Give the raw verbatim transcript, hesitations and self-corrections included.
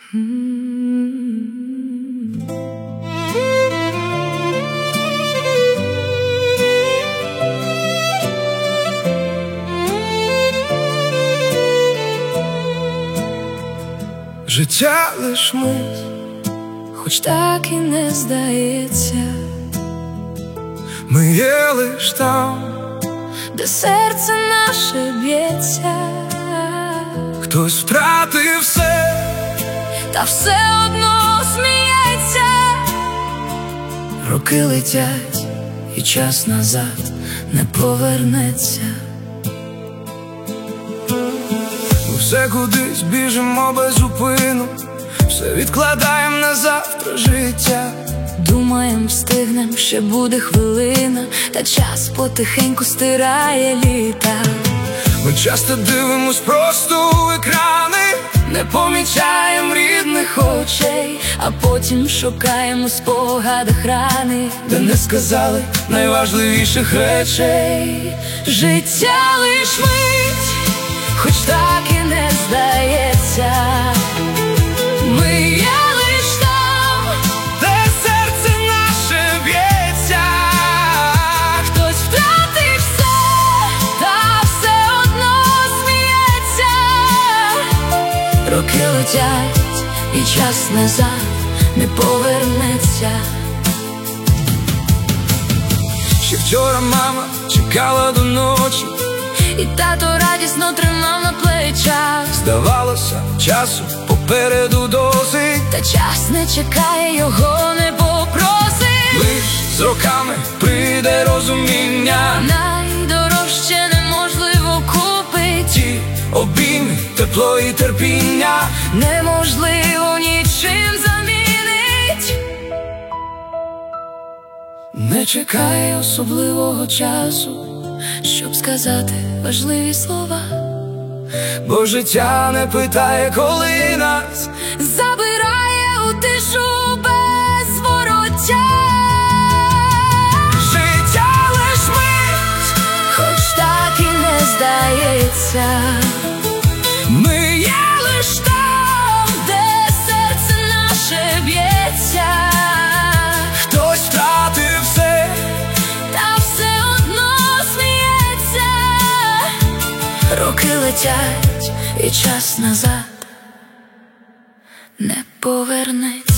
Життя лиш мить, хоч так і не здається, ми є лиш там, де серце наше б'ється. Хтось втратив все, та все одно сміється. Роки летять, і час назад не повернеться. Все кудись біжимо без зупину, все відкладаєм на завтра життя. Думаєм, встигнем, ще буде хвилина, та час потихеньку стирає літа. Ми часто дивимось просто у екрани, не помічаєм рідних очей, а потім шукаємо у спогадах рани, де не сказали найважливіших речей. Життя лиш мить, хоч так і не здається, ми є лиш там, де серце наше б'ється. Хтось втратив все, та все одно сміється. Роки летять, і час назад не повернеться. Ще вчора мама чекала до ночі, і тато радісно тримав на плечах. Здавалося, часу попереду досить, та час не чекає, його не попросить. лиш з роками прийде розуміння, найдорожче неможливо купить. ті обійми, тепло і терпіння неможливо нічим замінить. Не чекає особливого часу, щоб сказати важливі слова, бо життя не питає, коли нас забирає у тишу без вороття. Життя лиш мить, хоч так і не здається, ми є лиш там, де серце наше б'ється. Хтось втратив все, та все одно сміється. Роки летять, і час назад не повернеться.